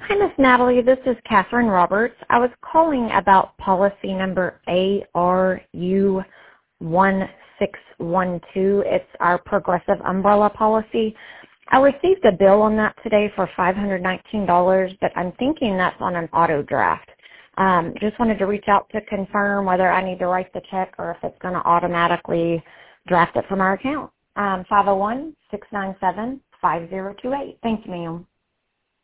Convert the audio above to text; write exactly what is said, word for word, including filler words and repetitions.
Hi, Miss Natalie. This is Catherine Roberts. I was calling about policy number A R U one six one two. It's our Progressive Umbrella policy. I received a bill on that today for five hundred nineteen dollars, but I'm thinking that's on an auto draft. Um, just wanted to reach out to confirm whether I need to write the check or if it's going to automatically draft it from our account. Um, five oh one, six nine seven, five oh two eight. Thank you, ma'am.